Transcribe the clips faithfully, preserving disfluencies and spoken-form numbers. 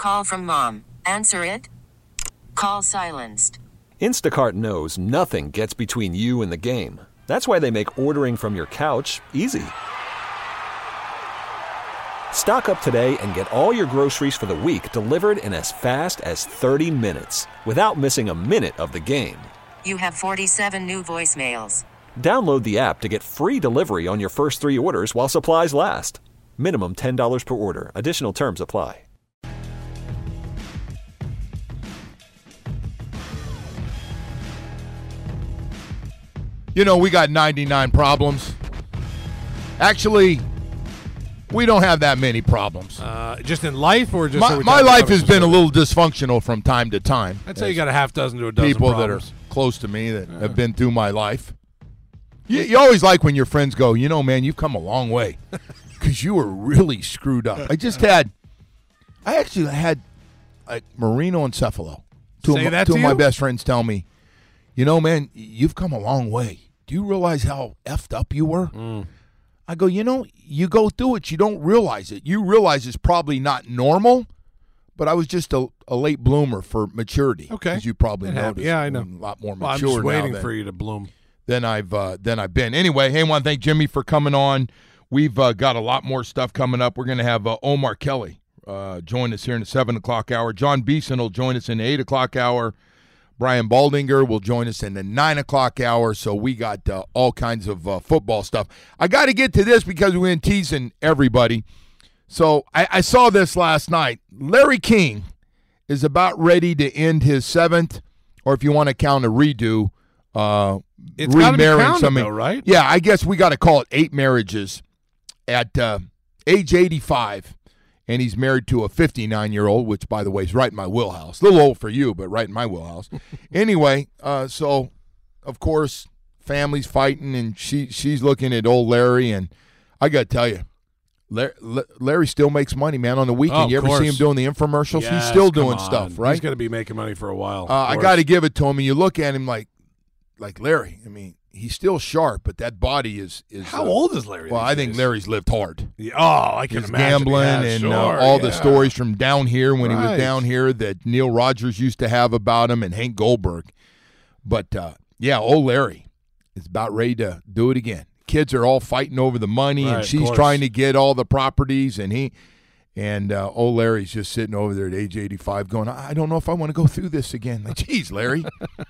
Call from mom. Answer it. Call silenced. Instacart knows nothing gets between you and the game. That's why they make ordering from your couch easy. Stock up today and get all your groceries for the week delivered in as fast as thirty minutes without missing a minute of the game. You have forty-seven new voicemails. Download the app to get free delivery on your first three orders while supplies last. Minimum ten dollars per order. Additional terms apply. You know, we got ninety-nine problems. Actually, we don't have that many problems. Uh, just in life, or just my, my life has been a little dysfunctional from time to time. I'd say you got a half dozen to a dozen people problems. that are close to me that yeah. have been through my life. You, you always like when your friends go, you know, man, you've come a long way because you were really screwed up. I just had, I actually had like marinoencephalo. Two, Say of, my, that two to of my you? best friends tell me, you know, man, you've come a long way. Do you realize how effed up you were? Mm. I go, you know, you go through it, you don't realize it. You realize it's probably not normal, but I was just a, a late bloomer for maturity. Okay. As you probably It noticed. happened. Yeah, I know. I'm a lot more Well, I'm mature just waiting now than, for you to bloom. than I've uh, than I've been. Anyway, hey, I want to thank Jimmy for coming on. We've uh, got a lot more stuff coming up. We're going to have uh, Omar Kelly uh, join us here in the seven o'clock hour. John Beeson will join us in the eight o'clock hour. Brian Baldinger will join us in the nine o'clock hour, so we got uh, all kinds of uh, football stuff. I got to get to this because we've been teasing everybody. So I, I saw this last night. Larry King is about ready to end his seventh, or if you want to count a redo, uh, it's got to be counted, something. though, right? Yeah, I guess we got to call it eight marriages at uh, age eighty-five. And he's married to a fifty-nine-year-old, which, by the way, is right in my wheelhouse. A little old for you, but right in my wheelhouse. Anyway, uh, so, of course, family's fighting, and she she's looking at old Larry. And I got to tell you, Larry, Larry still makes money, man, on the weekend. Oh, you ever course. see him doing the infomercials? Yes, he's still come doing on. stuff, right? He's going to be making money for a while. Uh, I got to give it to him. And you look at him like, like Larry, I mean, he's still sharp, but that body is is. How uh, old is Larry? Well, these I think days? Larry's lived hard. Yeah, oh, I can He's imagine. gambling Yeah, and sure, uh, all yeah. the stories from down here when he was Right. down here that Neil Rogers used to have about him and Hank Goldberg. But, uh, yeah, old Larry is about ready to do it again. Kids are all fighting over the money, Right, and of she's course. trying to get all the properties, and he and uh, old Larry's just sitting over there at age eighty-five going, I don't know if I want to go through this again. Like, geez, Larry.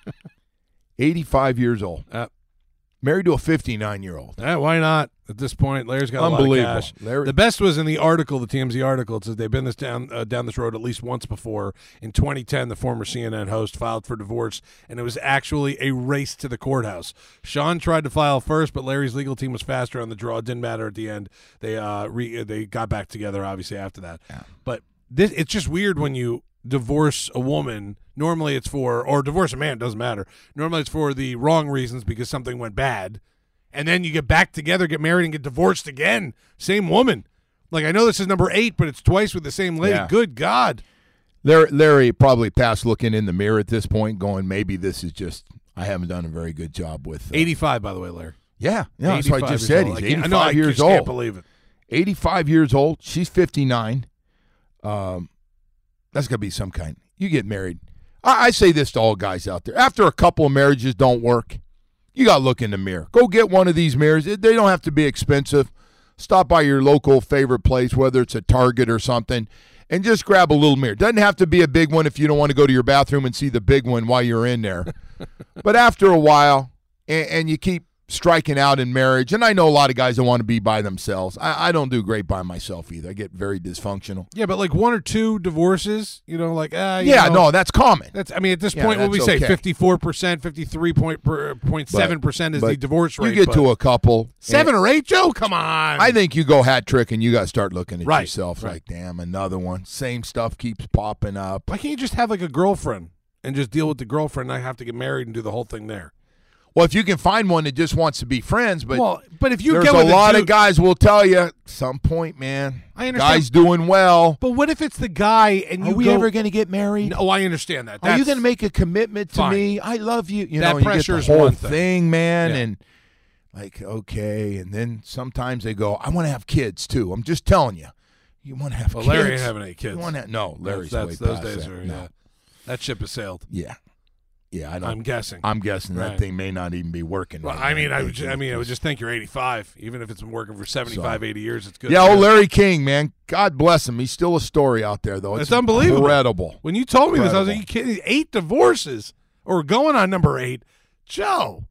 eighty-five years old. Uh, Married to a fifty-nine-year-old. Yeah, why not? At this point, Larry's got a lot of Unbelievable. cash. Larry- The best was in the article, the T M Z article. It says they've been this down uh, down this road at least once before. In twenty ten, the former C N N host filed for divorce, and it was actually a race to the courthouse. Sean tried to file first, but Larry's legal team was faster on the draw. It didn't matter at the end. They uh re- they got back together, obviously, after that. Yeah. But this it's just weird when you divorce a woman. Normally it's for, or divorce a man, doesn't matter. Normally it's for the wrong reasons because something went bad. And then you get back together, get married, and get divorced again. Same woman. Like, I know this is number eight, but it's twice with the same lady. Yeah. Good God. Larry, Larry probably past looking in the mirror at this point going, maybe this is just, I haven't done a very good job with. Uh, eighty-five, by the way, Larry. Yeah, yeah that's what I just eighty-five said. years He's old. I can't- eighty-five I know, I years just old. can't believe it. eighty-five years old. She's fifty-nine. Um, that's going to be some kind. You get married. I, I say this to all guys out there. After a couple of marriages don't work, you got to look in the mirror. Go get one of these mirrors. They don't have to be expensive. Stop by your local favorite place, whether it's a Target or something, and just grab a little mirror. Doesn't have to be a big one if you don't want to go to your bathroom and see the big one while you're in there. But after a while, and, and you keep striking out in marriage, and I know a lot of guys that want to be by themselves. I, I don't do great by myself either. I get very dysfunctional. Yeah, but like one or two divorces, you know, like, ah, you Yeah, know, no, that's common. That's, I mean, at this Yeah, point, what we that's say, okay. fifty-four percent, fifty-three point seven percent is But the divorce rate. You get but to a couple. seven and or eight, Joe? Come on. I think you go hat trick and you got to start looking at Right, yourself right. like, damn, another one. Same stuff keeps popping up. Why can't you just have like a girlfriend and just deal with the girlfriend and not have to get married and do the whole thing there? Well, if you can find one that just wants to be friends, but well, but if you there's get a with lot dude, of guys will tell you some point, man. I understand. Guys doing well. But what if it's the guy and you Are we go, ever going to get married? No, I understand that. Are you That's- going to make a commitment to fine. me? I love you. You That know, you get pressure the is whole one thing. man, Yeah. and like, okay, and then sometimes they go, I want to have kids too. I'm just telling you. You want to have well, kids. Larry ain't having any kids. You want to, no, Larry's that's, way that's, those past days that. are, no. yeah. That ship has sailed. Yeah. Yeah, I don't. I'm guessing. I'm guessing Right. that thing may not even be working. Well, right I now. mean, I It- would, ju- I it- mean, I would it's- just think you're eighty-five, even if it's been working for seventy-five, So- eighty years. It's good. Yeah, oh, Larry King, man. God bless him. He's still a story out there, though. It's, It's unbelievable. Incredible. When you told me this, I was like, Incredible. "You kidding? Eight divorces, or going on number eight, Joe?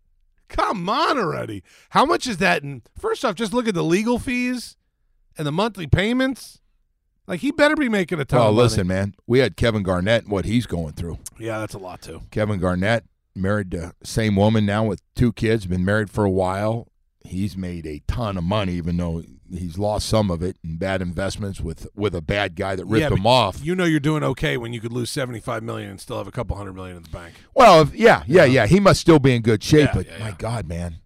Come on already. How much is that? And first off, just look at the legal fees and the monthly payments. Like, he better be making a ton Well, of money. listen, man. We had Kevin Garnett and what he's going through. Yeah, that's a lot too. Kevin Garnett, married to same woman now with two kids, been married for a while. He's made a ton of money, even though he's lost some of it in bad investments with, with a bad guy that ripped yeah, him but off. You know you're doing okay when you could lose seventy-five million dollars and still have a couple hundred million in the bank. Well, if, yeah, yeah, yeah. He must still be in good shape, Yeah, but yeah, my yeah. God, man.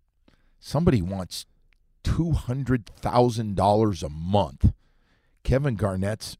Somebody wants two hundred thousand dollars a month. Kevin Garnett's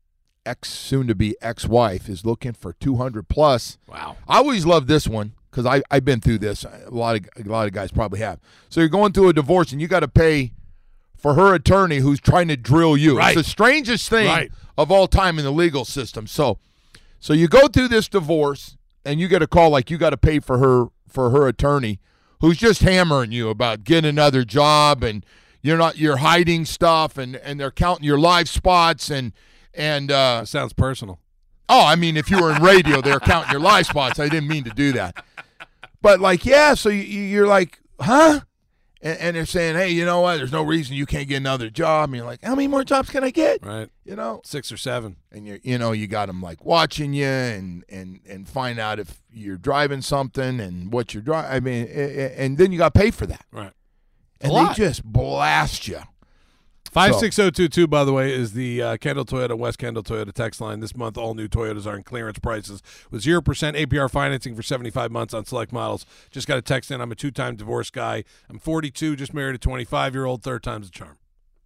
ex, soon-to-be ex-wife is looking for two hundred plus. Wow. I always love this one because I I've been through this. A lot of a lot of guys probably have. So you're going through a divorce and you got to pay for her attorney who's trying to drill you. Right. It's the strangest thing Right. of all time in the legal system. So so you go through this divorce and you get a call like you got to pay for her for her attorney who's just hammering you about getting another job and you're not you're hiding stuff and and they're counting your live spots and and uh That sounds personal. Oh, I mean, if you were in radio, they're counting your live spots. I didn't mean to do that. But, like, yeah, so you, you're like, huh? And, and they're saying, hey, you know what? There's no reason you can't get another job. And you're like, how many more jobs can I get? Right. You know? Six or seven. And, you you know, you got them, like, watching you and, and, and find out if you're driving something and what you're driving. I mean, and then you got to pay for that. Right. And A they lot. just blast you. five six zero two two, by the way, is the uh, Kendall Toyota, West Kendall Toyota text line. This month, all new Toyotas are in clearance prices with zero percent A P R financing for seventy-five months on select models. Just got a text in. I'm a two-time divorced guy. I'm forty-two, just married a twenty-five-year-old. Third time's a charm.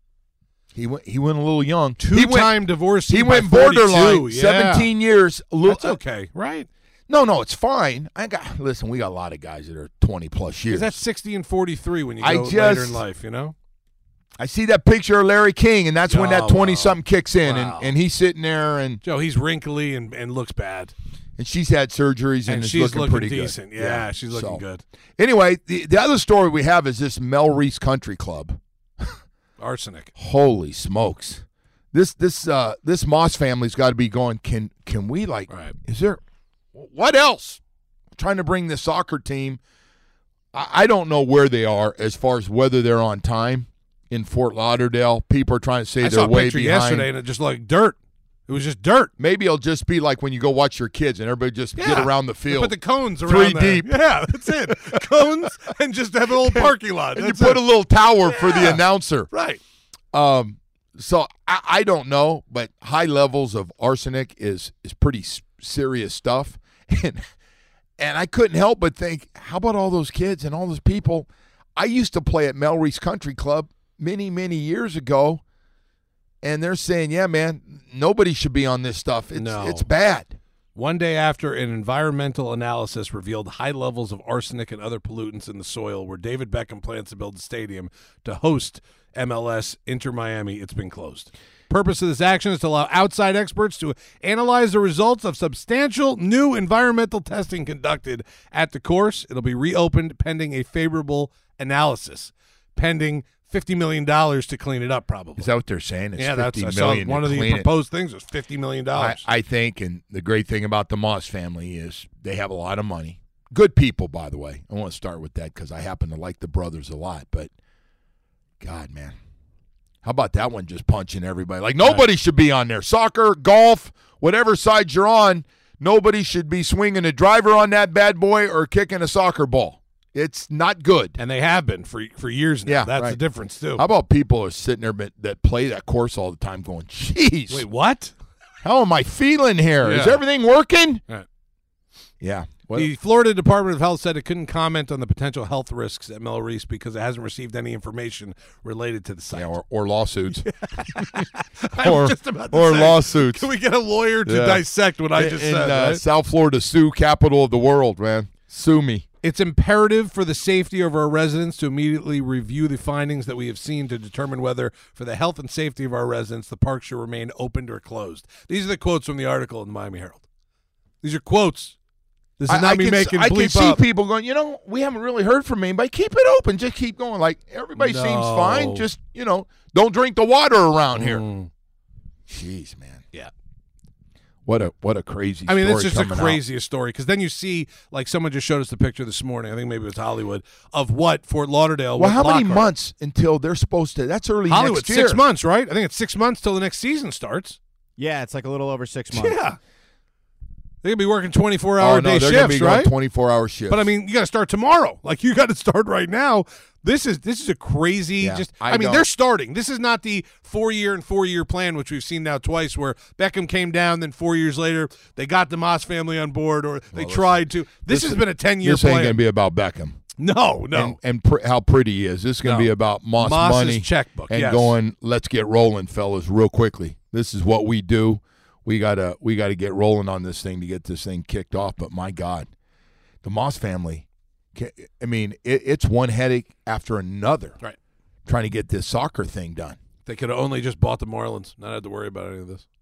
He went, he went a little young. Two-time divorcee. He by went borderline, forty-two. Yeah. seventeen years. A little, That's okay, right? No, no, it's fine. I got listen. We got a lot of guys that are twenty plus years. Because that's sixty and forty-three when you I go just- later in life, you know? I see that picture of Larry King, and that's when that Oh, twenty wow. something kicks in, Wow. and, and he's sitting there, and, Joe, he's wrinkly and, and looks bad. and she's had surgeries and, And is she's looking, looking, pretty decent. good. Yeah, she's looking So, good. Anyway, the the other story we have is this Mel Reese Country Club. Arsenic. Holy smokes! This this uh this Moss family's got to be going. Can can we like? Right. Is there what else? Trying to bring the soccer team. I, I don't know where they are as far as whether they're on time in Fort Lauderdale. People are trying to say I they're saw a way picture behind. yesterday, and it just looked like dirt. It was just dirt. Maybe it'll just be like when you go watch your kids and everybody just get Yeah. around the They field. put the cones Three around there. deep. Yeah, that's it. Cones and just have an old parking lot. and you That's put it. a little tower for the Yeah. announcer. Right. Um, so I, I don't know, but high levels of arsenic is is pretty s- serious stuff, and and I couldn't help but think, how about all those kids and all those people? I used to play at Mel Reese Country Club many many years ago, and they're saying, yeah, man, nobody should be on this stuff. It's No. it's bad. One day after an environmental analysis revealed high levels of arsenic and other pollutants in the soil where David Beckham plans to build a stadium to host M L S Inter Miami, it's been closed. Purpose of this action is to allow outside experts to analyze the results of substantial new environmental testing conducted at the course. It'll be reopened pending a favorable analysis, pending fifty million dollars to clean it up, probably. Is that what they're saying? It's yeah, that's fifty I saw million one to of the clean it. proposed things was fifty million I, dollars. I think, and the great thing about the Moss family is they have a lot of money. Good people, by the way. I want to start with that because I happen to like the brothers a lot. But, God, man. How about that one just punching everybody? Like, nobody should be on there. Soccer, golf, whatever side you're on, nobody should be swinging a driver on that bad boy or kicking a soccer ball. It's not good. And they have been for for years now. Yeah, That's right. the difference, too. How about people who are sitting there but, that play that course all the time going, jeez, Wait, what? how am I feeling here? Is Yeah. everything working? Right. Yeah. Well, The Florida Department of Health said it couldn't comment on the potential health risks at Mel Reese because it hasn't received any information related to the site. yeah, or, or lawsuits. I or was just about to or say, lawsuits. Can we get a lawyer to Yeah. dissect what I in just in, said? uh, right? South Florida, sue capital of the world, man. Sue me. It's imperative for the safety of our residents to immediately review the findings that we have seen to determine whether, for the health and safety of our residents, the park should remain opened or closed. These are the quotes from the article in the Miami Herald. These are quotes. This is I, not I me can, making I can bleep see up. people going, you know, we haven't really heard from anybody. Keep it open. Just keep going. Like, everybody No. seems fine. Just, you know, don't drink the water around here. Mm. Jeez, man. Yeah. What a what a crazy I mean, story it's just the coming out. craziest story because then you see, like, someone just showed us the picture this morning. I think maybe it was Hollywood of what Fort Lauderdale. Well, with how many Lockhart. months until they're supposed to? That's early Hollywood, next year. six months, right? I think it's six months till the next season starts. Yeah, it's like a little over six months. Yeah. They could be working twenty-four Oh, hour no, day they're gonna shifts, be going right? twenty-four hour shifts. But I mean, you got to start tomorrow. Like you got to start right now. This is this is a crazy. Yeah, just I I, mean, don't- they're starting. This is not the four year and four year plan, which we've seen now twice, where Beckham came down, then four years later they got the Moss family on board, or they Well, tried to. This, this has is- been a ten year this ain't plan. going to be about Beckham. no, no. and, and pr- how pretty he is. This is going to No. be about Moss Moss's money checkbook, and yes. going. Let's get rolling, fellas, real quickly. This is what we do. We gotta we gotta get rolling on this thing to get this thing kicked off. But my God, the Moss family. ca- I mean, it, it's one headache after another. Right. Trying to get this soccer thing done. They could have only just bought the Marlins, not had to worry about any of this.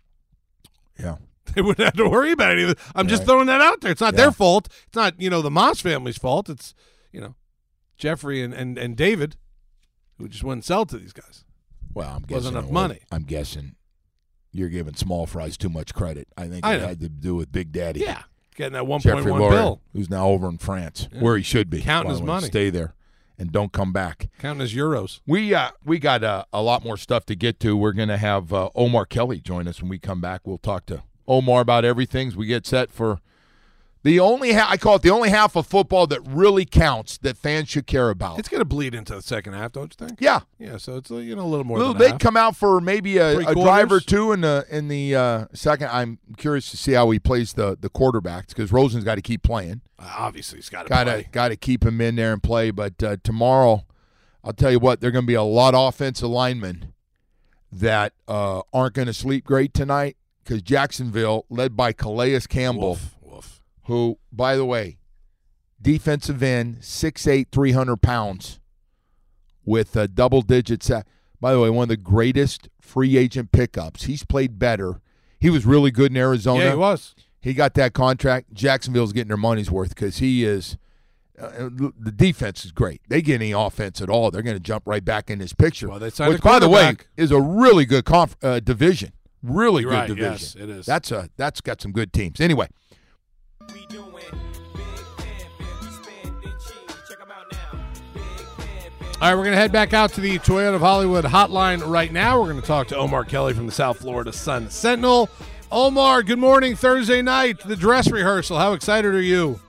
Yeah. They wouldn't have to worry about any of it. I'm just Right. throwing that out there. It's not Yeah. their fault. It's not, you know, the Moss family's fault. It's, you know, Jeffrey and, and, and David, who just wouldn't sell to these guys. Well, I'm guessing Wasn't enough it was- money. I'm guessing you're giving Small Fries too much credit. I think I it know. had to do with Big Daddy. Yeah. Getting that one point Jeffrey one Lurie, bill. who's now over in France, Yeah. where he should be. Counting by his the way. money. Stay there and don't come back. Counting his euros. We uh, we got uh, a lot more stuff to get to. We're going to have uh, Omar Kelly join us when we come back. We'll talk to Omar about everything as we get set for the only ha- I call it the only half of football that really counts that fans should care about. It's going to bleed into the second half, don't you think? yeah. Yeah, so it's, uh, you know, a little more Little, than a they half. come out for maybe a, Three a drive or quarters. two in the in the uh, second. I'm curious to see how he plays the the quarterbacks because Rosen's got to keep playing. Uh, obviously, he's got to Got to play. got to keep him in there and play. But uh, tomorrow, I'll tell you what, there are going to be a lot of offensive linemen that uh, aren't going to sleep great tonight because Jacksonville, led by Calais Campbell, Woof, woof. who, by the way, defensive end, six eight, three hundred pounds, with a double-digit sack. By the way, one of the greatest free agent pickups. He's played better. He was really good in Arizona. Yeah, he was. He got that contract. Jacksonville's getting their money's worth because he is uh, – the defense is great. They get any offense at all, they're going to jump right back in this picture. Well, they signed Which, a by the way, quarterback. is a really good conf- uh, division. Really You're good right, division. yes, it is. That's, a, that's got some good teams. Anyway, We doing big pimpin', we spending cheese. Check 'em out now. Big pimpin'. All right, we're going to head back out to the Toyota of Hollywood hotline right now. We're going to talk to Omar Kelly from the South Florida Sun Sentinel. Omar, good morning. Thursday night, the dress rehearsal. How excited are you?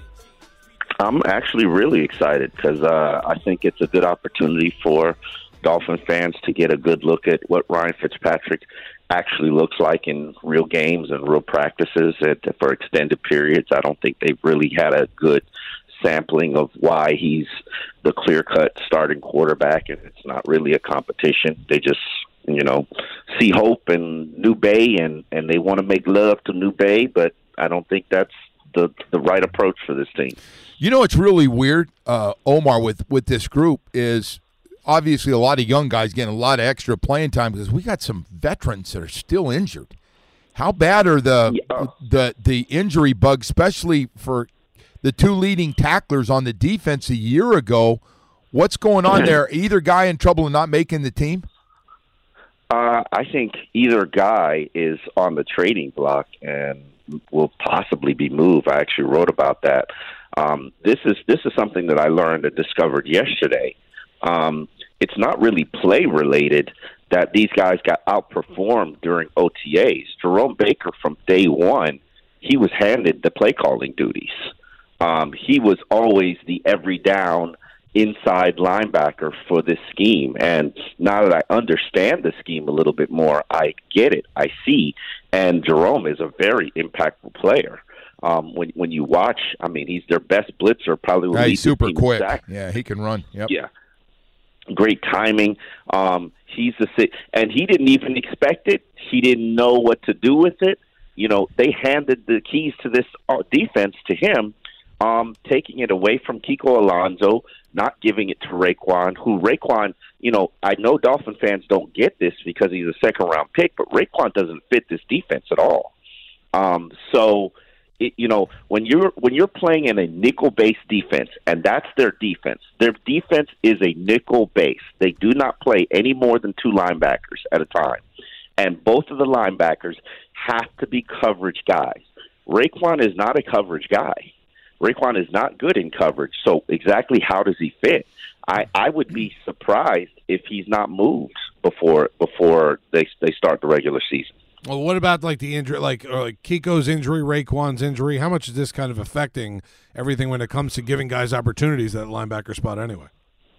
I'm actually really excited because uh, I think it's a good opportunity for Dolphin fans to get a good look at what Ryan Fitzpatrick actually looks like in real games and real practices at, for extended periods. I don't think they've really had a good sampling of why he's the clear-cut starting quarterback, and it's not really a competition. They just, you know, see hope in New Bay, and, and they want to make love to New Bay, but I don't think that's the the right approach for this team. you know what's really weird, uh, Omar, with, with this group is obviously a lot of young guys getting a lot of extra playing time because we got some veterans that are still injured. How bad are the Yeah. the the injury bugs, especially for the two leading tacklers on the defense a year ago? What's going on there? Either guy in trouble and not making the team? Uh, I think either guy is on the trading block and will possibly be moved. I actually wrote about that. Um, this is this is something that I learned and discovered yesterday. Um, it's not really play related that these guys got outperformed during O T As. Jerome Baker, from day one, he was handed the play calling duties. Um, he was always the every down inside linebacker for this scheme. And now that I understand the scheme a little bit more, I get it. I see. And Jerome is a very impactful player. Um, when when you watch, I mean, he's their best blitzer, probably will Yeah, lead he's the super team in quick. sacks. Yeah, he can run. Yep. Yeah. Great timing. Um, he's the si- and he didn't even expect it. He didn't know what to do with it. You know, they handed the keys to this uh, defense to him um, taking it away from Kiko Alonso, not giving it to Raekwon, who Raekwon, you know, I know Dolphin fans don't get this because he's a second-round pick, but Raekwon doesn't fit this defense at all. Um, so, it, you know, when you're when you're playing in a nickel-based defense, and that's their defense, their defense is a nickel base. They do not play any more than two linebackers at a time, and both of the linebackers have to be coverage guys. Raekwon is not a coverage guy. Raekwon is not good in coverage, so exactly how does he fit? I, I would be surprised if he's not moved before before they they start the regular season. Well, what about like the injury, like, or like Kiko's injury, Raekwon's injury? How much is this kind of affecting everything when it comes to giving guys opportunities at linebacker spot anyway?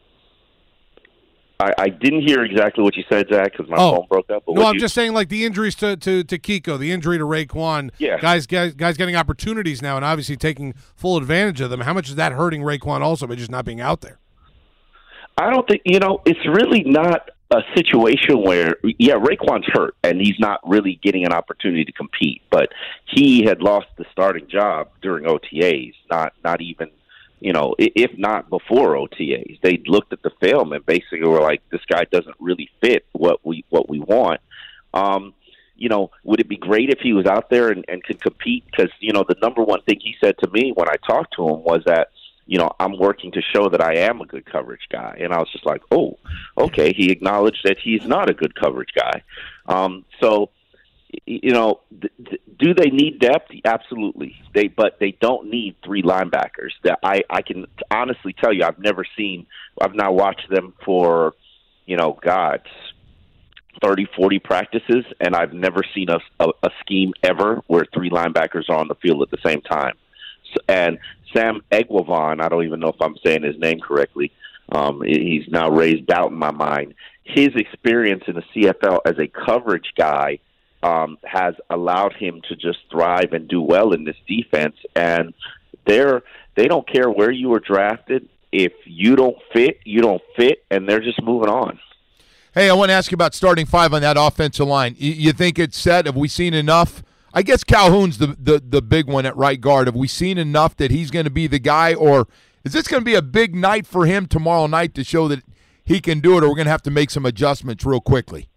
I, I didn't hear exactly what you said, Zach, because my oh. phone broke up. But no, I'm you... just saying, like the injuries to, to, to Kiko, the injury to Raekwon, yeah. guys, guys, guys getting opportunities now and obviously taking full advantage of them. How much is that hurting Raekwon also by just not being out there? I don't think, you know, it's really not a situation where, yeah, Raekwon's hurt and he's not really getting an opportunity to compete, but he had lost the starting job during O T As, not not even, you know, if not before O T As. They looked at the film and basically were like, this guy doesn't really fit what we what we want. Um, you know, would it be great if he was out there and, and could compete? Because, you know, the number one thing he said to me when I talked to him was that, you know, I'm working to show that I am a good coverage guy. And I was just like, oh, okay. He acknowledged that he's not a good coverage guy. Um, so, you know, th- th- do they need depth? Absolutely. They, but they don't need three linebackers. That I, I can honestly tell you, I've never seen, I've now watched them for, you know, God, thirty, forty practices, and I've never seen a, a, a scheme ever where three linebackers are on the field at the same time. So, and Sam Egwavon, I don't even know if I'm saying his name correctly. Um, he's now raised doubt in my mind. His experience in the C F L as a coverage guy um, has allowed him to just thrive and do well in this defense. And they're they don't care where you were drafted. If you don't fit, you don't fit, and they're just moving on. Hey, I want to ask you about starting five on that offensive line. You, you think it's set? Have we seen enough? I guess Calhoun's the, the, the big one at right guard. Have we seen enough that he's going to be the guy, or is this going to be a big night for him tomorrow night to show that he can do it, or we're going to have to make some adjustments real quickly?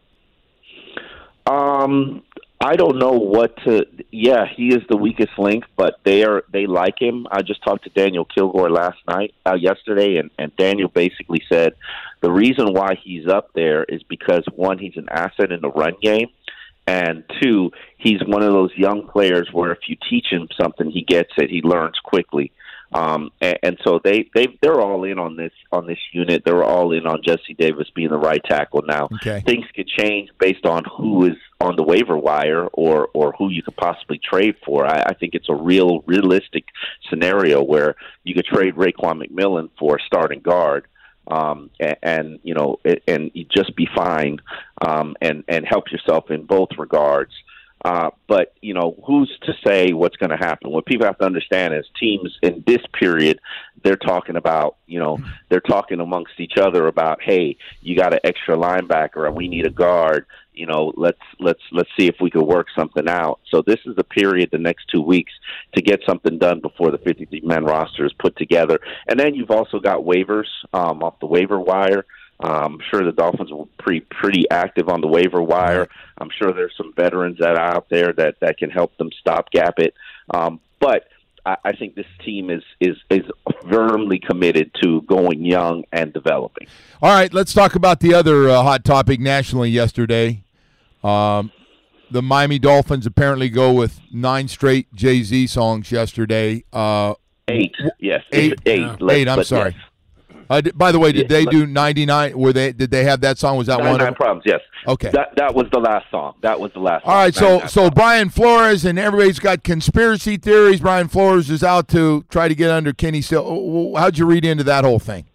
Um, I don't know what to – yeah, he is the weakest link, but they are they like him. I just talked to Daniel Kilgore last night, uh, yesterday, and, and Daniel basically said the reason why he's up there is because, one, he's an asset in the run game, and two, he's one of those young players where if you teach him something, he gets it. He learns quickly. Um, and, and so they, they, they're all in on this on this unit. They're all in on Jesse Davis being the right tackle now. Okay. Things could change based on who is on the waiver wire or, or who you could possibly trade for. I, I think it's a real realistic scenario where you could trade Raekwon McMillan for a starting guard. Um, and, and, you know, and you just be fine um, and, and help yourself in both regards. Uh, but, you know, who's to say what's going to happen? What people have to understand is teams in this period, they're talking about, you know, they're talking amongst each other about, hey, you got an extra linebacker and we need a guard. You know, let's let's let's see if we could work something out. So this is the period, the next two weeks, to get something done before the fifty-three man roster is put together. And then you've also got waivers um, off the waiver wire. I'm sure the Dolphins were pretty pretty active on the waiver wire. I'm sure there's some veterans that are out there that, that can help them stopgap it. Um, but I, I think this team is, is is firmly committed to going young and developing. All right, let's talk about the other uh, hot topic nationally yesterday. Um, the Miami Dolphins apparently go with nine straight Jay-Z songs yesterday. Uh, eight, yes, eight, eight. yeah. Let's, eight. I'm let's, sorry. Yes. Uh, did, by the way, did yeah, they do ninety-nine? Were they? Did they have that song? Was that one? ninety-nine Problems. Yes. Okay. That that was the last song. That was the last. All right. song. So so Brian Flores and everybody's got conspiracy theories. Brian Flores is out to try to get under Kenny Stills. How'd you read into that whole thing?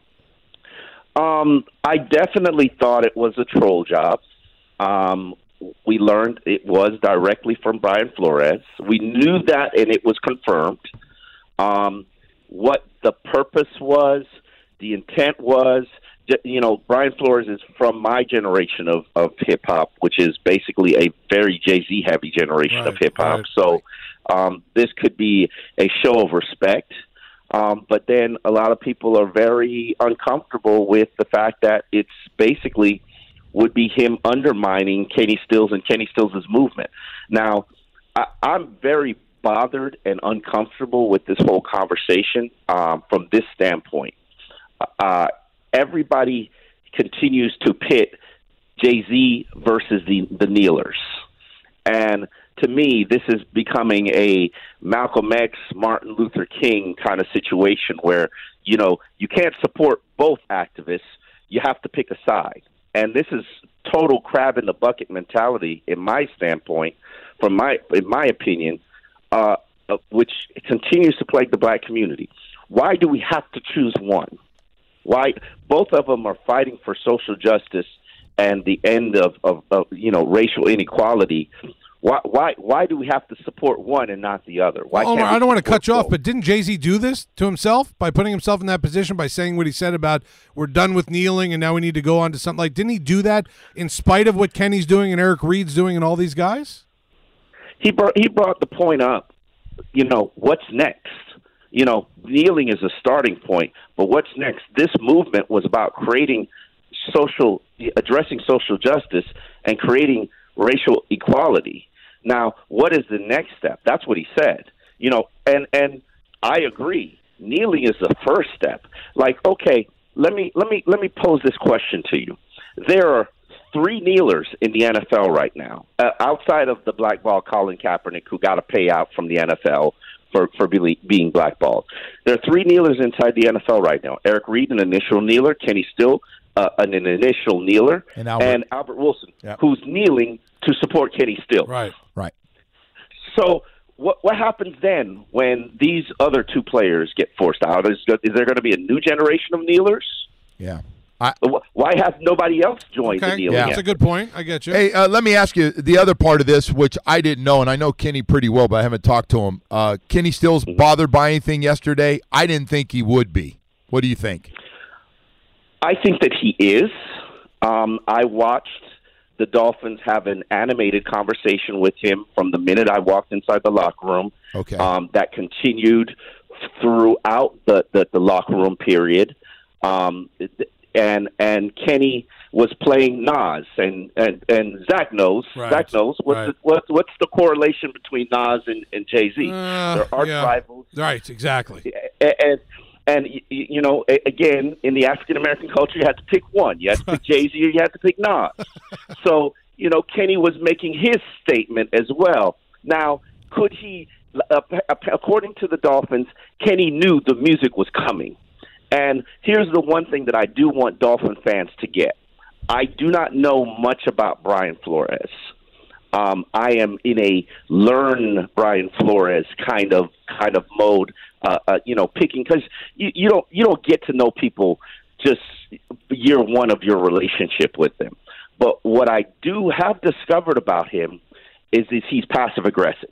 Um, I definitely thought it was a troll job. Um, we learned it was directly from Brian Flores. We knew that, and it was confirmed. Um, what the purpose was, the intent was, you know, Brian Flores is from my generation of, of hip-hop, which is basically a very Jay-Z heavy generation right, of hip-hop. right. So Um, this could be a show of respect. Um, but then a lot of people are very uncomfortable with the fact that it's basically would be him undermining Kenny Stills and Kenny Stills' movement. Now, I, I'm very bothered and uncomfortable with this whole conversation um, from this standpoint. Uh, everybody continues to pit Jay-Z versus the, the kneelers. And to me, this is becoming a Malcolm X, Martin Luther King kind of situation where, you know, you can't support both activists. You have to pick a side. And this is total crab in the bucket mentality, in my standpoint, from my, in my opinion, uh, which continues to plague the black community. Why do we have to choose one? Why? Both of them are fighting for social justice and the end of, of, of you know, racial inequality. Why, why, why do we have to support one and not the other? Why Omar, can't we I don't want to cut you support off, but didn't Jay-Z do this to himself by putting himself in that position, by saying what he said about we're done with kneeling and now we need to go on to something? Like, didn't he do that in spite of what Kenny's doing and Eric Reed's doing and all these guys? He brought, he brought the point up, you know, what's next? You know, kneeling is a starting point, but what's next? This movement was about creating social, addressing social justice and creating racial equality. Now, what is the next step? That's what he said. You know, and, and I agree. Kneeling is the first step. Like, okay, let me let me let me pose this question to you. There are three kneelers in the N F L right now, uh, outside of the blackball Colin Kaepernick, who got a payout from the N F L for for be, being blackballed. There are three kneelers inside the N F L right now. Eric Reed, an initial kneeler. Kenny Still, uh, an, an initial kneeler. And Albert, and Albert Wilson, yep. who's kneeling to support Kenny Still. Right. Right. So what what happens then when these other two players get forced out? Is, is there going to be a new generation of kneelers? Yeah. I, Why has nobody else joined Okay, the kneeling? yeah. yet? That's a good point. I get you. Hey, uh, let me ask you the other part of this, which I didn't know, and I know Kenny pretty well, but I haven't talked to him. Uh, Kenny Stills bothered by anything yesterday? I didn't think he would be. What do you think? I think that he is. Um, I watched the Dolphins have an animated conversation with him from the minute I walked inside the locker room. Okay. Um, that continued throughout the, the, the locker room period. Um, and and Kenny was playing Nas, and, and, and Zach knows. Right. Zach knows what's Right. the, what, what's the correlation between Nas and, and Jay-Z. Uh, They're arch yeah. rivals. Right, exactly. And, and and you know, again, in the African American culture, you had to pick one. You had to pick Jay-Z, or you had to pick Nas. So you know, Kenny was making his statement as well. Now, could he? Uh, according to the Dolphins, Kenny knew the music was coming. And here's the one thing that I do want Dolphin fans to get. I do not know much about Brian Flores. Um, I am in a learn Brian Flores kind of kind of mode, uh, uh, you know, picking because you, you don't you don't get to know people just year one of your relationship with them. But what I do have discovered about him is is he's passive aggressive.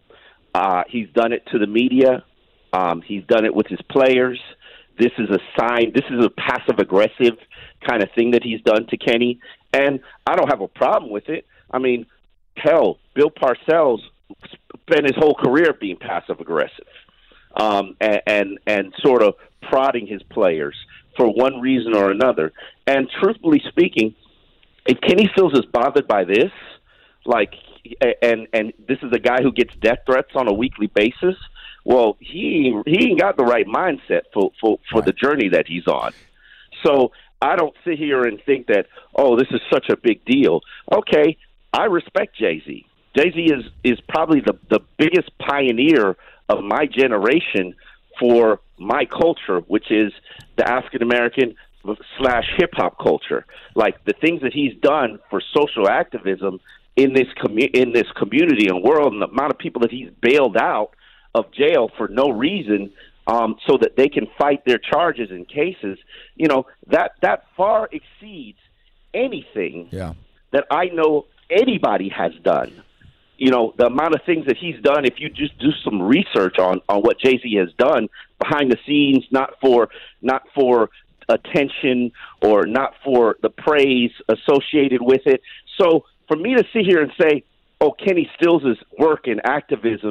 Uh, he's done it to the media. Um, he's done it with his players. This is a sign. This is a passive aggressive kind of thing that he's done to Kenny, and I don't have a problem with it. I mean, hell, Bill Parcells spent his whole career being passive aggressive, um, and, and and sort of prodding his players for one reason or another. And truthfully speaking, if Kenny Stills is bothered by this, like, and and this is a guy who gets death threats on a weekly basis, well, he he ain't got the right mindset for for, for right. the journey that he's on. So I don't sit here and think that, oh, this is such a big deal. Okay, I respect Jay-Z. Jay-Z is, is probably the, the biggest pioneer of my generation for my culture, which is the African-American slash hip-hop culture. Like, the things that he's done for social activism in this commu- in this community and world, and the amount of people that he's bailed out of jail for no reason, um, so that they can fight their charges and cases, you know, that, that far exceeds anything yeah. that I know anybody has done. You know, the amount of things that he's done, if you just do some research on, on what Jay-Z has done behind the scenes, not for not for attention or not for the praise associated with it. So for me to sit here and say, oh, Kenny Stills' work and activism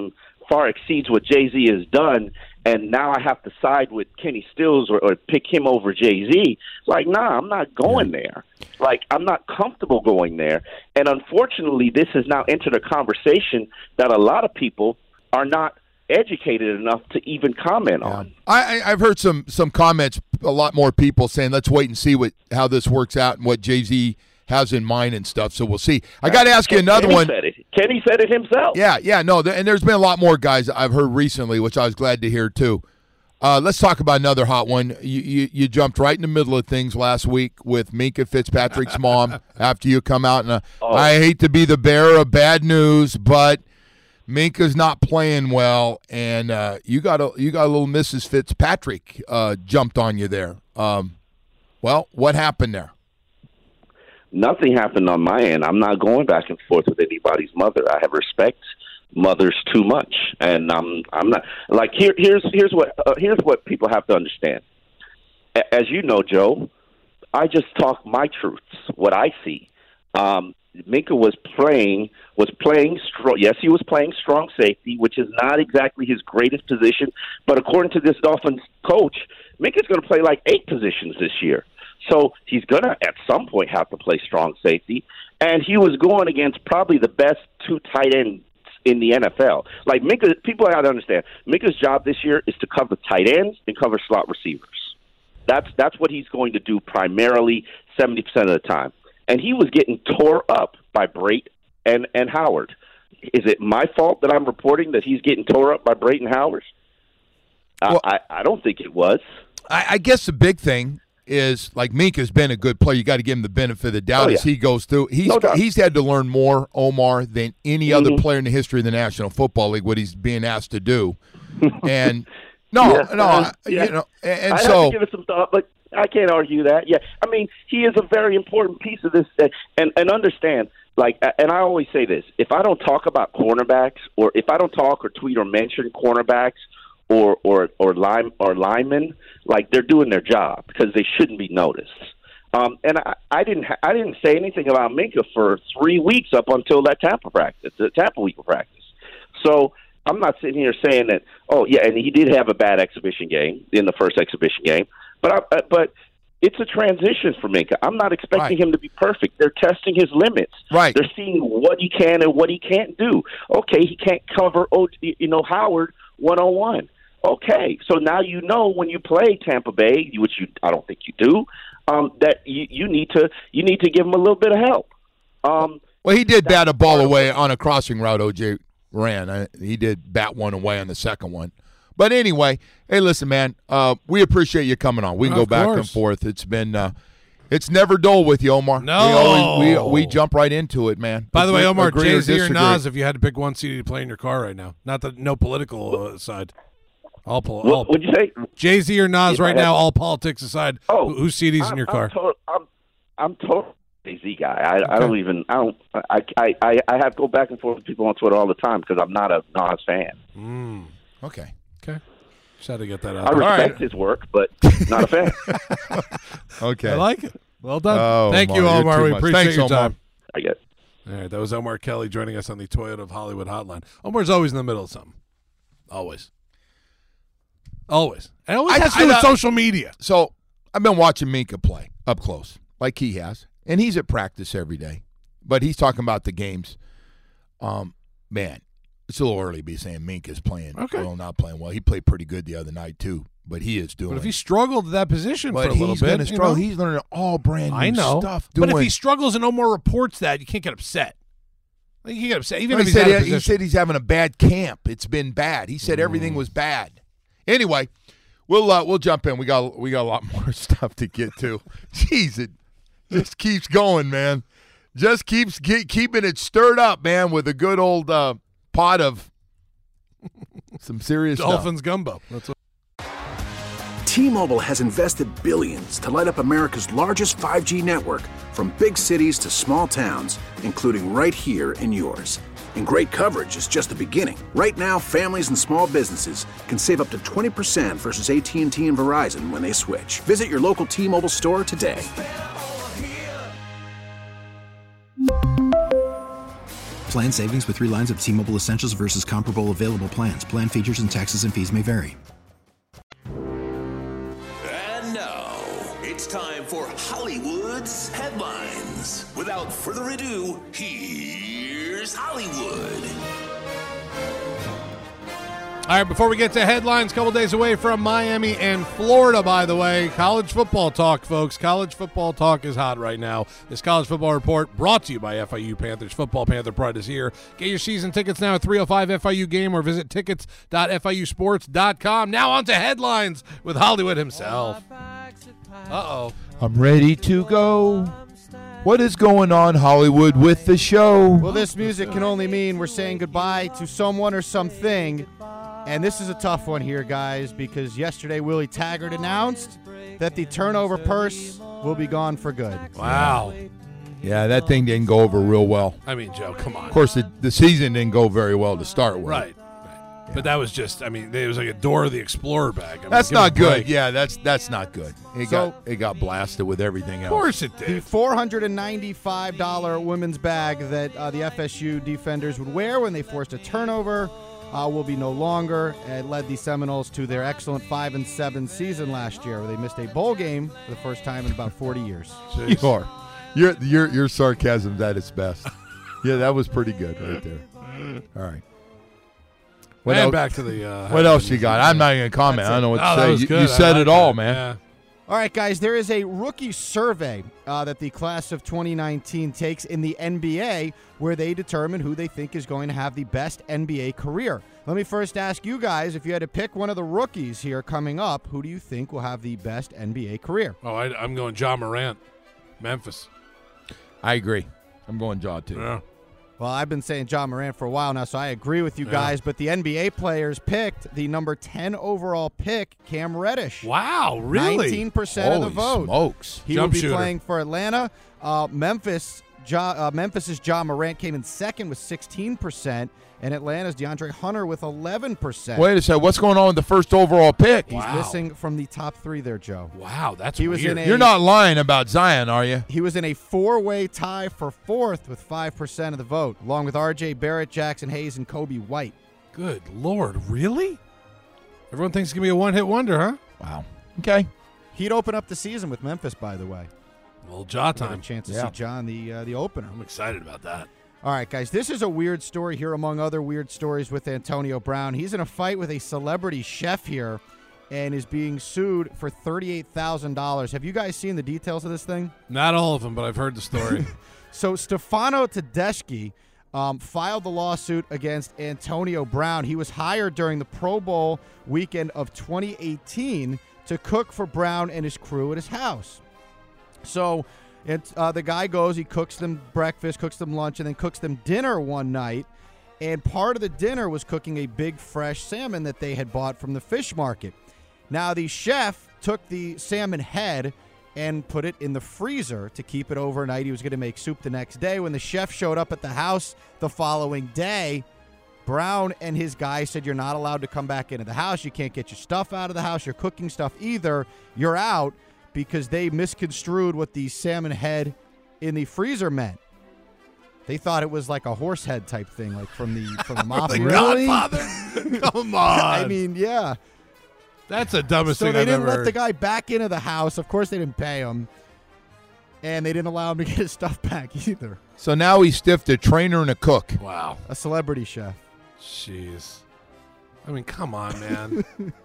far exceeds what Jay-Z has done, and now I have to side with Kenny Stills or, or pick him over Jay-Z. Like, nah, I'm not going there. Like, I'm not comfortable going there. And unfortunately, this has now entered a conversation that a lot of people are not educated enough to even comment Yeah. on. I, I, I've heard some some comments, a lot more people saying, let's wait and see what how this works out and what Jay-Z has in mind and stuff. So we'll see. I got to ask you another Kenny one. Said it. Kenny said it himself. Yeah, yeah, no, th- and there's been a lot more guys I've heard recently, which I was glad to hear too. Uh, let's talk about another hot one. You, you you jumped right in the middle of things last week with Minkah Fitzpatrick's mom after you come out. And uh, Oh. I hate to be the bearer of bad news, but Minkah's not playing well, and uh, you got a you got a little Missus Fitzpatrick uh, jumped on you there. Um, well, what happened there? Nothing happened on my end. I'm not going back and forth with anybody's mother. I have respect mothers too much, and um, I'm not like here. Here's here's what uh, here's what people have to understand. A- As you know, Joe, I just talk my truths, what I see. Um, Minkah was playing was playing strong. Yes, he was playing strong safety, which is not exactly his greatest position. But according to this Dolphins coach, Minkah's going to play like eight positions this year. So he's going to, at some point, have to play strong safety. And he was going against probably the best two tight ends in the N F L. Like, Minkah, people have to understand, Minkah's job this year is to cover tight ends and cover slot receivers. That's that's what he's going to do primarily seventy percent of the time. And he was getting tore up by Brate and, and Howard. Is it my fault that I'm reporting that he's getting tore up by Brate and Howard? Well, I, I don't think it was. I, I guess the big thing is, like, Minkah's been a good player. You got to give him the benefit of the doubt Oh, yeah. as he goes through. He's No doubt. he's had to learn more, Omar, than any other Mhm. player in the history of the National Football League. What he's being asked to do, and no, Yeah, no, uh, I- yeah. you know, and, and I so have to give it some thought, but I can't argue that. Yeah, I mean, he is a very important piece of this, uh, and and understand. Like, and I always say this: if I don't talk about cornerbacks, or if I don't talk or tweet or mention cornerbacks, or or or line or linemen, like, they're doing their job because they shouldn't be noticed. Um, and I, I didn't ha- I didn't say anything about Minkah for three weeks up until that Tampa practice, the Tampa week of practice. So I'm not sitting here saying that. Oh yeah, and he did have a bad exhibition game in the first exhibition game, but I, but it's a transition for Minkah. I'm not expecting Right. him to be perfect. They're testing his limits. Right. They're seeing what he can and what he can't do. Okay, he can't cover oh, you know Howard one on one. Okay, so now you know when you play Tampa Bay, which you I don't think you do, um, that you, you need to you need to give him a little bit of help. Um, well, he did bat a ball away on a crossing route. O J ran. I, he did bat one away on the second one. But anyway, hey, listen, man, uh, we appreciate you coming on. We can Of go back and course. forth. It's been uh, it's never dull with you, Omar. No. we, always, we we jump right into it, man. By the way, Agree- Omar, agree or Jay-Z or disagree. Nas, if you had to pick one C D to play in your car right now, not the no political uh, side. All, pol- all what would you say? Jay-Z or Nas If right I had- now, all politics aside. Oh, who- whose C D's in I'm, your car? I'm, to- I'm, I'm totally a Jay-Z guy. I, I don't even. I don't. I, I I I have to go back and forth with people on Twitter all the time because I'm not a Nas fan. Mm, Okay. okay, just had to get that I out. there. respect right. his work, but not a fan. Okay. I like it. Well done. Oh, Thank you, Omar, you're Omar. too We much. appreciate Thanks, your Omar. time. I guess. All right, that was Omar Kelly joining us on the Toyota of Hollywood hotline. Omar's always in the middle of something. Always. Always. And it always I- has to I do with know- social media. So I've been watching Minkah play up close, like he has, and he's at practice every day. But he's talking about the games. Um, man, it's a little early to be saying Minkah's playing Okay. well, not playing well. He played pretty good the other night too, but he is doing. But if he struggled at that position but for a little he's bit, gonna you struggle. know? He's learning all brand new I know. stuff. Doing. But if he struggles and Omar reports that, you can't get upset. Like, you can't get upset, even No, if he he's said out of he, he position. said he's having a bad camp. It's been bad. He said everything was bad. Anyway, we'll uh, we'll jump in. We got we got a lot more stuff to get to. Jeez, it just keeps going, man. Just keeps ke- keeping it stirred up, man, with a good old uh, pot of some serious stuff. Dolphins gumbo. That's what. T-Mobile has invested billions to light up America's largest five G network, from big cities to small towns, including right here in yours. And great coverage is just the beginning. Right now, families and small businesses can save up to twenty percent versus A T and T and Verizon when they switch. Visit your local T-Mobile store today. Plan savings with three lines of T-Mobile Essentials versus comparable available plans. Plan features and taxes and fees may vary. And now, it's time for Hollywood's headlines. Without further ado, here's Hollywood. All right, before we get to headlines, a couple days away from Miami and Florida, by the way. College football talk, folks. College football talk is hot right now. This college football report brought to you by F I U Panthers. Football Panther Pride is here. Get your season tickets now at three oh five F I U Game or visit tickets dot F I U sports dot com. Now on to headlines with Hollywood himself. Uh-oh. I'm ready to go. What is going on, Hollywood, with the show? Well, this music can only mean we're saying goodbye to someone or something. And this is a tough one here, guys, because yesterday Willie Taggart announced that the turnover purse will be gone for good. Wow. Yeah, that thing didn't go over real well. I mean, Joe, come on. Of course, the, the season didn't go very well to start with. Right. right. But that was just, I mean, it was like a Dora the Explorer bag. I mean, That's give it not a good. break. Yeah, that's that's not good. It So- got it got blasted with everything else. Of course it The did. four hundred ninety-five dollars women's bag that uh, the F S U defenders would wear when they forced a turnover uh, will be no longer. It led the Seminoles to their excellent five and seven season last year, where they missed a bowl game for the first time in about forty years. You are. Your your your sarcasm's at its best. Yeah, that was pretty good right there. All right. What and else, back to the. Uh, what else you got? I'm not going to comment. That's I don't know what Oh, to that say. was You, good. you I said like it all, that. man. Yeah. All right, guys, there is a rookie survey uh, that the class of twenty nineteen takes in the N B A where they determine who they think is going to have the best N B A career. Let me first ask you guys, if you had to pick one of the rookies here coming up, who do you think will have the best N B A career? Oh, I, I'm going John Morant, Memphis. I agree. I'm going Jaw, too. Yeah. Well, I've been saying John Morant for a while now, so I agree with you Yeah. guys, but the N B A players picked the number ten overall pick, Cam Reddish. Wow, really? nineteen percent of the Holy vote. smokes. He Jump will be shooter. playing for Atlanta. Uh, Memphis, ja, uh, Memphis's John Morant came in second with sixteen percent, and Atlanta's DeAndre Hunter with eleven percent. Wait a second. What's going on with the first overall pick? He's Wow. missing from the top three there, Joe. Wow, that's He was weird. in a- You're not lying about Zion, are you? He was in a four-way tie for fourth with five percent of the vote, along with R J Barrett, Jackson Hayes, and Kobe White. Good Lord, really? Everyone thinks it's going to be a one-hit wonder, huh? Wow. Okay. He'd open up the season with Memphis, by the way. A little jaw Got a time. chance to Yeah. see John the uh, the opener. I'm excited about that. All right, guys, this is a weird story here among other weird stories with Antonio Brown. He's in a fight with a celebrity chef here and is being sued for thirty-eight thousand dollars. Have you guys seen the details of this thing? Not all of them, but I've heard the story. So Stefano Tedeschi um, filed the lawsuit against Antonio Brown. He was hired during the Pro Bowl weekend of twenty eighteen to cook for Brown and his crew at his house. So it, uh, the guy goes, he cooks them breakfast, cooks them lunch, and then cooks them dinner one night. And part of the dinner was cooking a big fresh salmon that they had bought from the fish market. Now, the chef took the salmon head and put it in the freezer to keep it overnight. He was going to make soup the next day. When the chef showed up at the house the following day, Brown and his guy said, "You're not allowed to come back into the house. You can't get your stuff out of the house. Your cooking stuff either. You're out," because they misconstrued what the salmon head in the freezer meant. They thought it was like a horse head type thing, like from the from the mafia. The Godfather? Come on. I mean, yeah. That's the dumbest So thing they I've didn't ever let heard. the guy back into the house. Of course, they didn't pay him, and they didn't allow him to get his stuff back either. So now he's stiffed a trainer and a cook. Wow. A celebrity chef. Jeez. I mean, come on, man.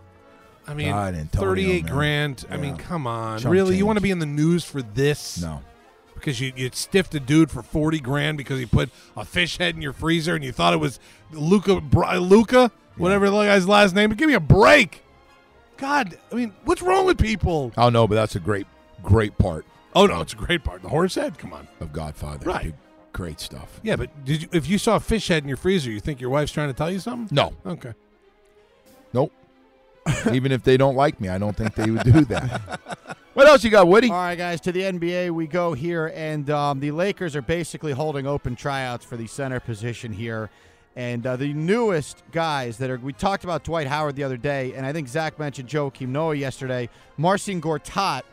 I mean, God, Antonio, thirty-eight man. grand. I Yeah. mean, come on. Chump really? You change. want to be in the news for this? No. Because you, you stiffed a dude for forty grand because he put a fish head in your freezer and you thought it was Luca, Br- Luca, whatever the guy's last name. But give me a break. God, I mean, what's wrong with people? Oh, no, but that's a great, great part Oh, no, it's a great part. The horse head? Come on. of Godfather. Right. Dude, great stuff. Yeah, but did you, if you saw a fish head in your freezer, you think your wife's trying to tell you something? No. Okay. Nope. Even if they don't like me, I don't think they would do that. What else you got, Woody? All right, guys, to the N B A we go here, and um, the Lakers are basically holding open tryouts for the center position here. And uh, the newest guys that are, we talked about Dwight Howard the other day, and I think Zach mentioned Joakim Noah yesterday. Marcin Gortat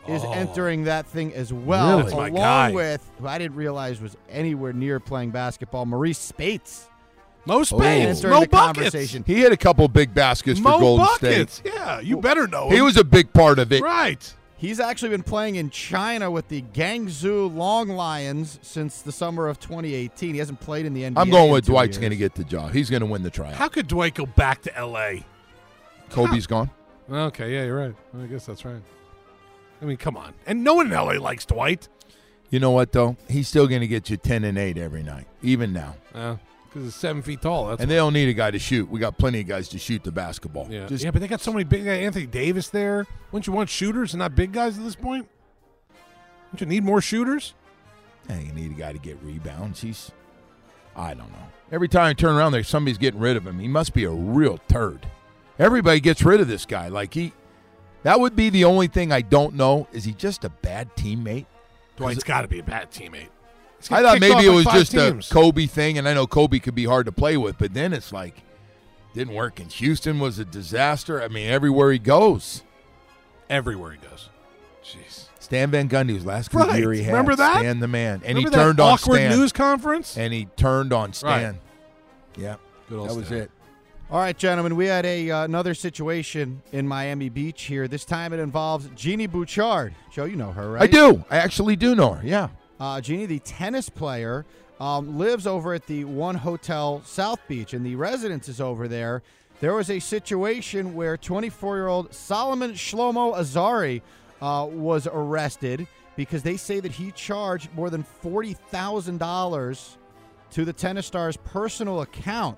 is Oh. entering that thing as well, Really? That's my along guy. with who I didn't realize was anywhere near playing basketball, Maurice Spates. Mo Spates, entering Mo the buckets. conversation. He hit a couple big baskets for Mo Golden buckets. State. Yeah, you better know He him. was a big part of it. right. He's actually been playing in China with the Guangzhou Long Lions since the summer of twenty eighteen. He hasn't played in the N B A. I'm going in with two Dwight's years. going to get the job. He's going to win the tryout. How could Dwight go back to L A? Kobe's gone. Okay, yeah, you're right. I guess that's right. I mean, come on. And no one in L A likes Dwight. You know what, though? He's still going to get you ten and eight every night, even now. Because he's seven feet tall. That's And they don't need a guy to shoot. We got plenty of guys to shoot the basketball. yeah. Just yeah, but they got so many big guys. Anthony Davis there. Wouldn't you want shooters and not big guys at this point? Don't you need more shooters? Hey, you need a guy to get rebounds. He's, I don't know. Every time I turn around there, somebody's getting rid of him. He must be a real turd. Everybody gets rid of this guy. Like he, that would be the only thing I don't know. Is he just a bad teammate? Dwight's got to be a bad teammate. He's I got thought kicked maybe off it like was five just teams. a Kobe thing, and I know Kobe could be hard to play with, but then it's like, didn't work in Houston, was a disaster. I mean, everywhere he goes. Everywhere he goes. Jeez. Stan Van Gundy was last good Right. year he had. Remember that? Stan the man. And Remember he that turned on awkward Stan. news conference? And he turned on Stan. Right. Yeah, Good old that was Stan. it. All right, gentlemen, we had a uh, another situation in Miami Beach here. This time it involves Jeannie Bouchard. Joe, you know her, right? I do. I actually do know her, yeah. Uh, Jeannie, the tennis player, um, lives over at the One Hotel South Beach, and the residence is over there. There was a situation where twenty-four-year-old Solomon Shlomo Azari uh, was arrested because they say that he charged more than forty thousand dollars to the tennis star's personal account.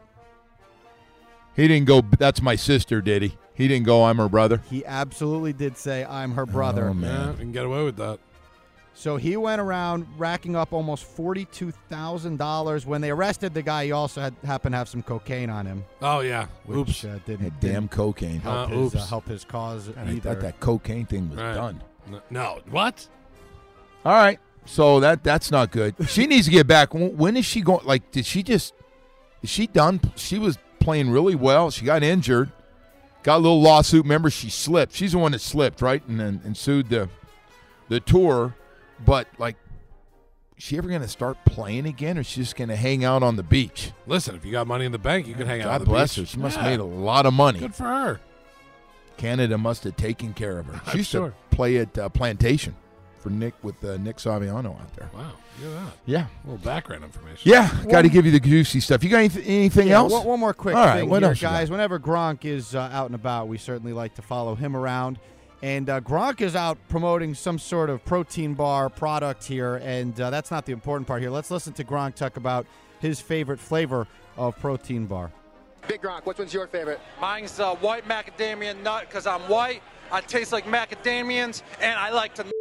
He didn't go, that's my sister, did he? He didn't go, I'm her brother. He absolutely did say, I'm her brother. Oh, Yeah, man. you can get away with that. So he went around racking up almost forty-two thousand dollars. When they arrested the guy, he also had happened to have some cocaine on him. Oh, yeah. Which, Oops. Uh, didn't, That damn cocaine. didn't help, Uh, his, uh, oops. help his cause God, I either. thought that cocaine thing was Right. done. No, no. What? All right. So that that's not good. She needs to get back. When when is she going? Like, did she just, is she done? She was playing really well. She got injured. Got a little lawsuit. Remember, she slipped. She's the one that slipped, right? And then and sued the, the tour. But, like, is she ever going to start playing again, or is she just going to hang out on the beach? Listen, if you got money in the bank, you can hang out on God the bless beach. her. She must Yeah. have made a lot of money. Good for her. Canada must have taken care of her. I'm She used sure. to play at uh, Plantation for Nick with uh, Nick Saviano out there. Wow. Look at that. Yeah. A little background information. Yeah, got to give you the juicy stuff. You got anyth- anything Yeah, else? One, one more quick All right, thing what here, else you got? guys. Whenever Gronk is uh, out and about, we certainly like to follow him around. And uh, Gronk is out promoting some sort of protein bar product here, and uh, that's not the important part here. Let's listen to Gronk talk about his favorite flavor of protein bar. Big Gronk, which one's your favorite? Mine's uh, white macadamia nut because I'm white. I taste like macadamians, and I like to.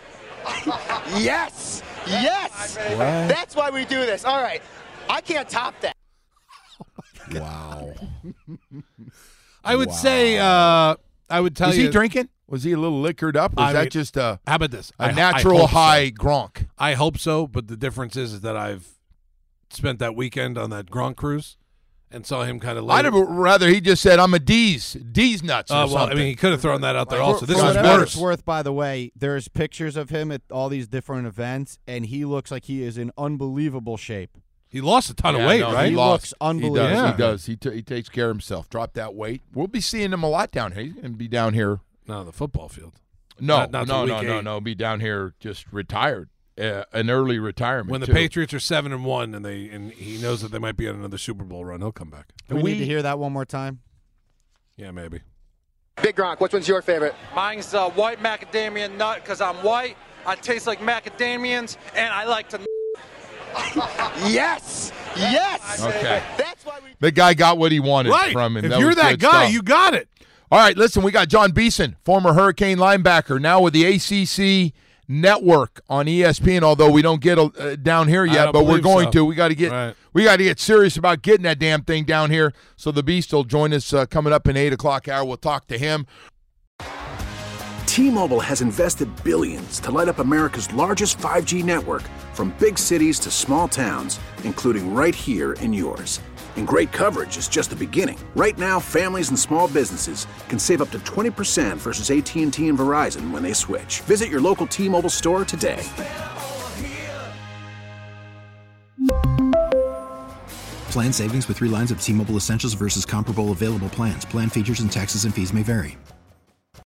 Yes! Yes! What? That's why we do this. All right. I can't top that. Wow. I would Wow. say, uh, I would tell Was you. he drinking? Was he a little liquored up? Was I that mean, just a, How about this? a I- I natural hope so. high Gronk? I hope so, but the difference is, is that I've spent that weekend on that Gronk cruise and saw him kind of. I'd have rather he just said, I'm a D's, D's nuts or Uh, well, I something. mean, he could have thrown that out there For- also. for This is whatever worse. it's worth, by the way, there's pictures of him at all these different events, and he looks like he is in unbelievable shape. He lost a ton Yeah, of weight, no, right? He, He lost. looks unbelievable. He does. Yeah. He does. He, t- he takes care of himself. Drop that weight. We'll be seeing him a lot down here. He's going to be down here. No, the football field. No, Not- not till no, no, week no, eight. no. Be down here just retired, uh, an early retirement. When the too. Patriots are seven and one, and they and he knows that they might be on another Super Bowl run, he'll come back. Do we, We- need to hear that one more time? Yeah, maybe. Big Gronk, which one's your favorite? Mine's uh, white macadamia nut because I'm white. I taste like macadamians, and I like to. Yes! Yes! Okay. That's why we The guy got what he wanted Right. from him. If That you're was that good guy, stuff. you got it. All right, listen, we got John Beeson, former Hurricane linebacker, now with the A C C Network on E S P N. Although we don't get uh, down here I yet, don't but we're believe going so. to. We got to get Right. we got to get serious about getting that damn thing down here. So the Beast will join us uh, coming up in eight o'clock hour. We'll talk to him. T-Mobile has invested billions to light up America's largest five G network, from big cities to small towns, including right here in yours. And great coverage is just the beginning. Right now, families and small businesses can save up to twenty percent versus A T and T and Verizon when they switch. Visit your local T-Mobile store today. Plan savings with three lines of T-Mobile Essentials versus comparable available plans. Plan features and taxes and fees may vary.